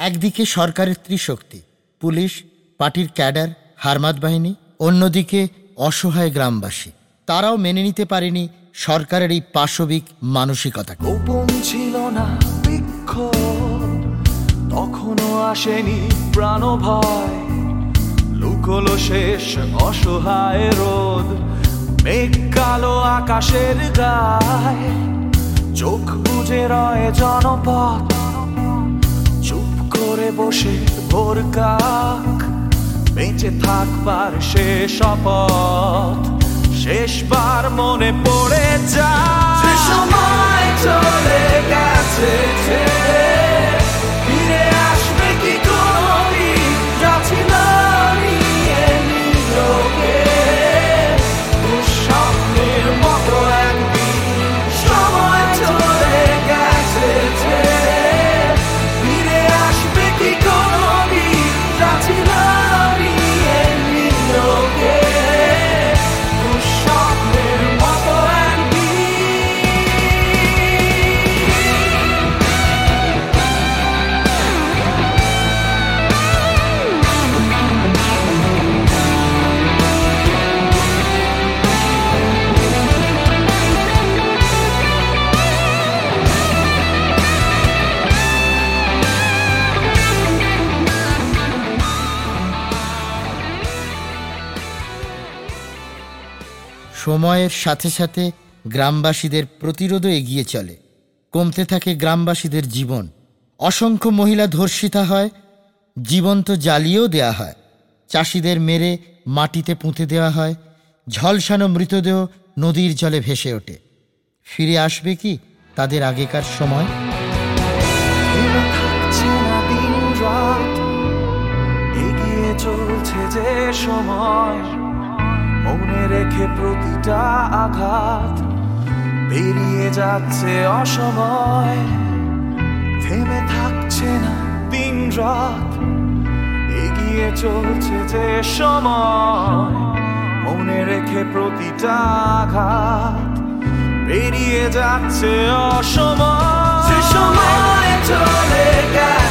একদিকে সরকারের ত্রিশক্তি, পুলিশ, পার্টির ক্যাডার, হারমাত বাহিনী, অন্যদিকে অসহায় গ্রামবাসী। তারাও মেনে নিতে পারেনি সরকারের এই পাশবিক মানসিকতাকে। গোপন ছিল না বিক্ষোভ, তখনও আসেনি প্রাণ ভয়, লুকোলো শেষ অসহায় রোদ, মেঘ কালো আকাশের গায়ে, চোখ বুজে রয় জনপথ, চুপ করে বসে ভোর কাক, বেঁচে থাকবার শেষ শপথ, শেষবার মনে পড়ে যায় সময় চলে গেছে, ফিরে আসবে কি কোনদিন, যাচ্ছিল নিয়ে নিলোকে দুঃস্বপ্নের মতো একদিন, সময় চলে গেছে, ফিরে আসবে কি কোনদিন, যাচ্ছিল নিয়ে নিলোকে দুঃস্বপ্নের মতো সময়ের সাথে সাথে গ্রামবাসীদের প্রতিরোধও এগিয়ে চলে। কমতে থাকে গ্রামবাসীদের জীবন। অসংখ্য মহিলা ধর্ষিতা হয়, জীবন্ত জ্বালিয়েও দেয়া হয়, চাষিদের মেরে মাটিতে পুঁতে দেওয়া হয়, ঝলসানো মৃতদেহ নদীর জলে ভেসে ওঠে। ফিরে আসবে কি তাদের আগেকার সময়? এগিয়ে চলছে যে সময়, মনে রেখে প্রতিটা আঘাত, পেরিয়ে যাচ্ছে অসময়, থেমে থাকছে না দিন রাত, এগিয়ে চলছে যে সময়, মনে রেখে প্রতিটা আঘাত, পেরিয়ে যাচ্ছে অসময়, যে সময় চলে গেছে।